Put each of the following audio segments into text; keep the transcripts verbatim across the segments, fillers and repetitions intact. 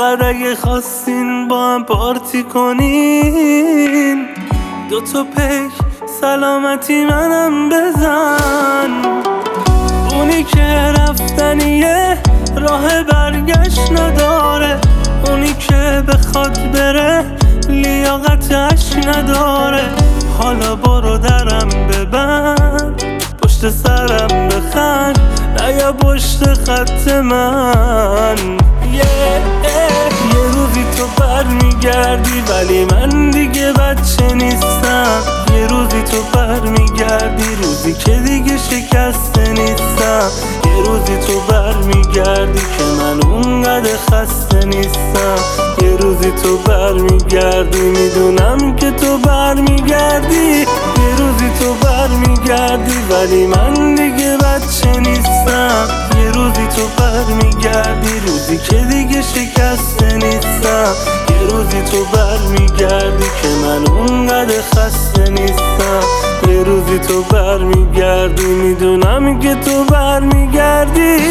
بعد اگه خواستین با هم پارتی کنین، دوتا پیک سلامتی منم بزن. اونی که رفتنیه راه برگشت نداره، اونی که بخواد بره لیاقتش نداره. حالا برو درم ببند، پشت سرم بخند، نیا پشت خط من. yeah, yeah. یه روزی تو برمیگردی ولی من دیگه بچه نیستم. یه روزی تو برمیگردی، روزی که دیگه شکسته نیستم. یه روزی تو برمیگردی که من اونقدر خسته نیستم. یه روزی تو برمیگردی، میدونم که تو برمیگردی. یه روزی تو برمیگردی ولی من دیگه بچه نیستم. یه روزی تو برمیگردی، روزی که دیگه شکسته نیستم. یه روزی تو برمیگردی که من اونقدر خسته نیستم. یه روزی تو برمیگردی، میدونم که تو برمیگردی.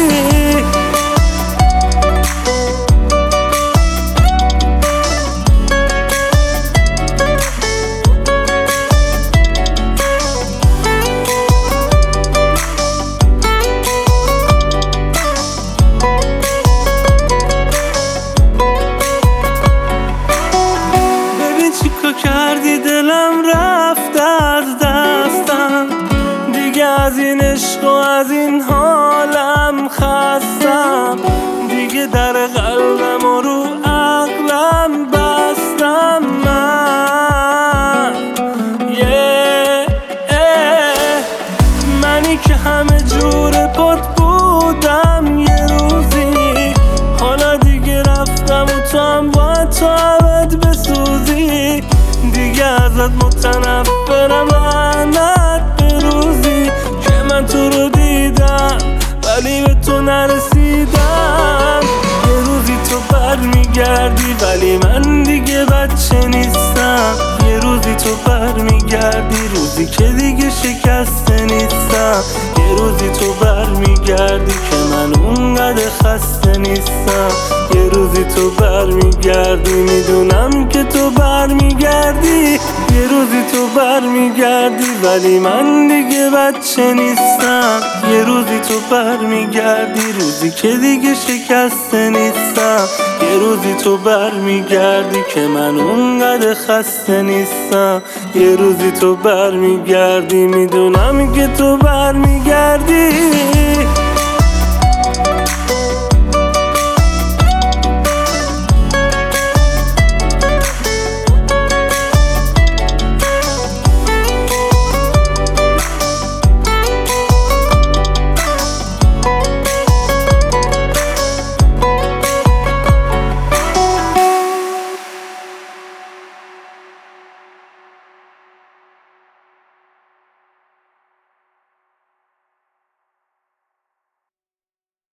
کردی دلم رفت از دستم، دیگه از این عشق و از این حالم خستم. دیگه در قلبم و رو عقلم بستم من. yeah, yeah. منی که همه جور پات بودم یه روزی، حالا دیگه رفتم و تو هم باید تو عبد بسوزی. دیگه ازت متنفرم، لعنت به روزی که من تو رو دیدم ولی به تو نرسیدم. یه روزی تو برمیگردی ولی من دیگه بچه نیستم. یه روزی تو برمیگردی، روزی که دیگه شکسته نیستم. یه روزی تو برمیگردی که من اونقدر خسته نیستم. یه روزی تو برمیگردی، میدونم که تو برمیگردی. یه روزی تو برمیگردی ولی من دیگه بچه نیستم. یه روزی تو برمیگردی، روزی که دیگه شکسته نیستم. یه روزی تو برمیگردی که من اونقدر خسته نیستم. یه روزی تو برمیگردی، میدونم که تو برمیگردی.